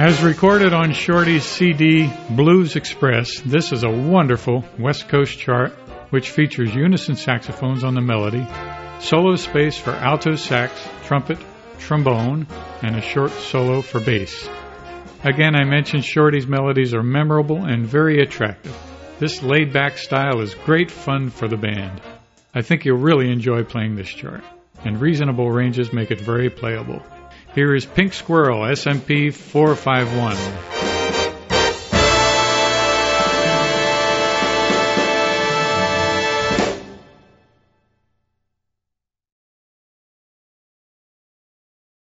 As recorded on Shorty's CD Blues Express, this is a wonderful West Coast chart which features unison saxophones on the melody, solo space for alto sax, trumpet, trombone, and a short solo for bass. Again, I mentioned Shorty's melodies are memorable and very attractive. This laid-back style is great fun for the band. I think you'll really enjoy playing this chart, and reasonable ranges make it very playable. Here is Pink Squirrel, SMP 451.